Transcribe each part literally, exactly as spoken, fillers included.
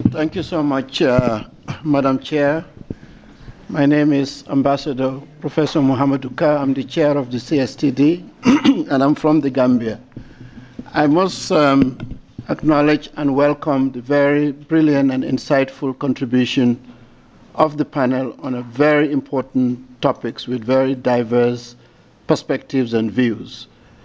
Thank you so much, uh, Madam Chair. My name is Ambassador Professor Muhammad Uka. I'm the chair of the C S T D, and I'm from the Gambia. I must um, acknowledge and welcome the very brilliant and insightful contribution of the panel on a very important topics with very diverse perspectives and views.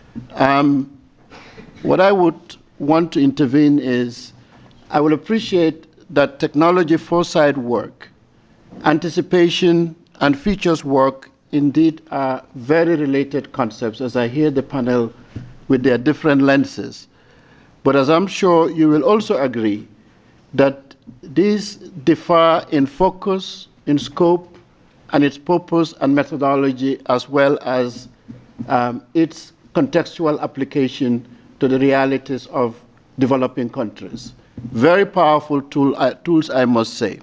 Um, what I would want to intervene is I will appreciate that technology foresight work, anticipation, and features work indeed are very related concepts as I hear the panel with their different lenses. But as I'm sure you will also agree that these differ in focus, in scope, and its purpose and methodology, as well as um, its contextual application to the realities of developing countries. Very powerful tool, uh, tools, I must say.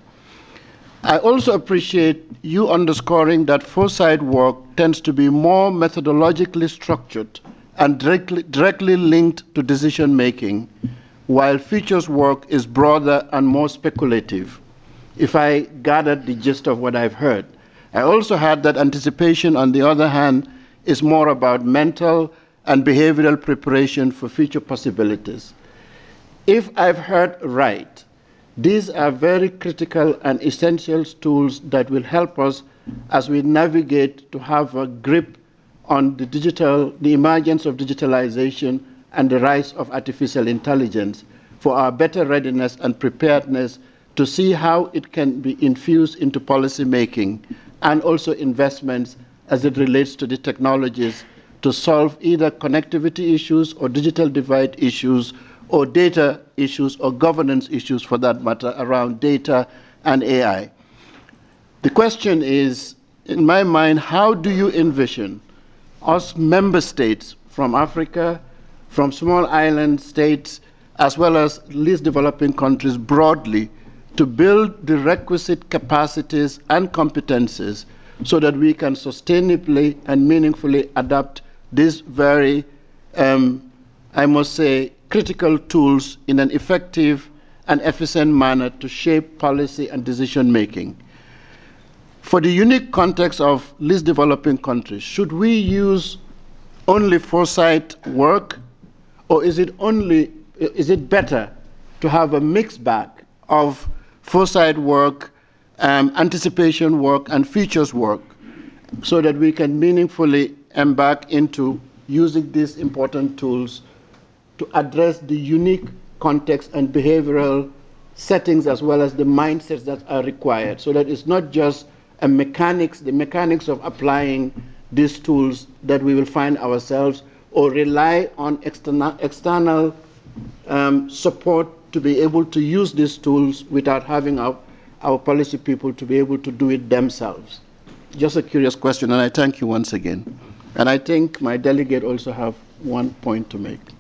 I also appreciate you underscoring that foresight work tends to be more methodologically structured and directly, directly linked to decision making, while features work is broader and more speculative, if I gathered the gist of what I've heard. I also heard that anticipation, on the other hand, is more about mental and behavioral preparation for future possibilities. If I've heard right, these are very critical and essential tools that will help us as we navigate to have a grip on the digital, the emergence of digitalization and the rise of artificial intelligence for our better readiness and preparedness to see how it can be infused into policy making and also investments as it relates to the technologies to solve either connectivity issues or digital divide issues or data issues or governance issues for that matter around data and A I. The question is, in my mind, how do you envision us member states from Africa, from small island states, as well as least developing countries broadly, to build the requisite capacities and competences so that we can sustainably and meaningfully adapt these very, um, I must say, critical tools in an effective and efficient manner to shape policy and decision making. For the unique context of least developing countries, should we use only foresight work, or is it only, is it better to have a mixed bag of foresight work, um, anticipation work, and features work, so that we can meaningfully embark into using these important tools to address the unique context and behavioral settings as well as the mindsets that are required, so that it's not just a mechanics, the mechanics of applying these tools that we will find ourselves or rely on external, external um, support to be able to use these tools without having our, our policy people to be able to do it themselves. Just a curious question, and I thank you once again. And I think my delegate also have one point to make.